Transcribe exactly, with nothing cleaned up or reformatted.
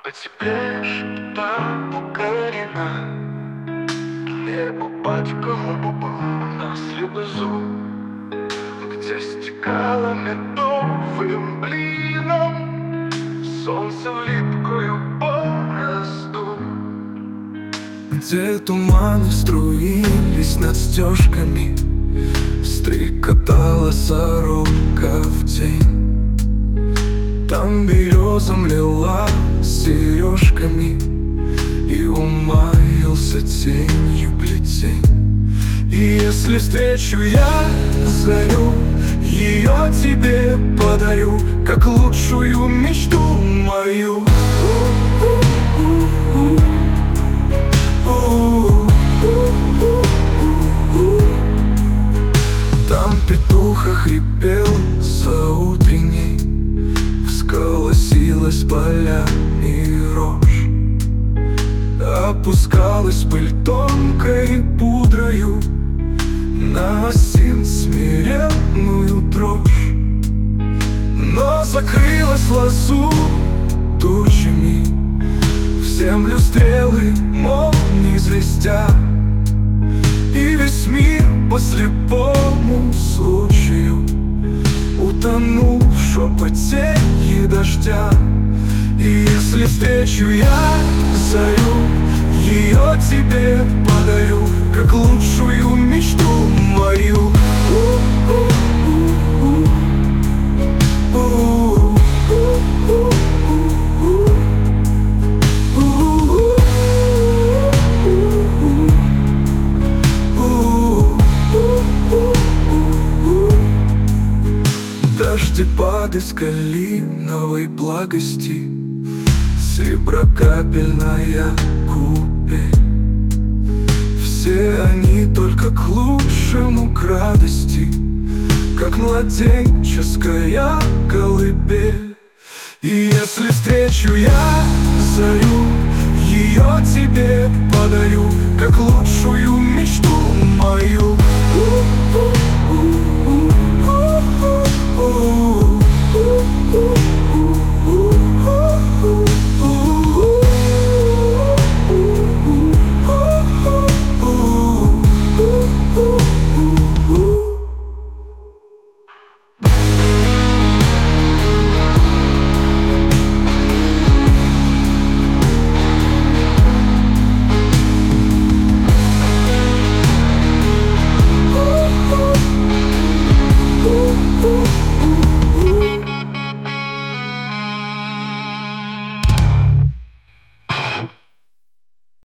Потеплеешь, да, укорена. Небо под голубым, нас внизу, где стекало медовым блином солнце в липкую борозду, где туманы струились над стежками, стрекотала сорока в день. Там береза млела сережками и умаился тенью плетень. И если встречу я зарю, ее тебе подарю, как лучшую мечту мою. Там петух хрипел за утренней, всколосилась поля и рожь, опускалась пыль тонкой пудрою на осин смиренную дрожь. Но закрылась лазу тучами, в землю стрелы молнии звездя, и весь мир по слепому случаю утонул в шепоте и дождя. И если встречу я зарю, ее тебе подарю, как лучшую мечту мою. Дождепад из калиновой благости, сереброкапельная купель. Все они только к лучшему, к радости, как младенческая колыбель. И если встречу я зарю, ее тебе подарю, как лучшую мечту мою.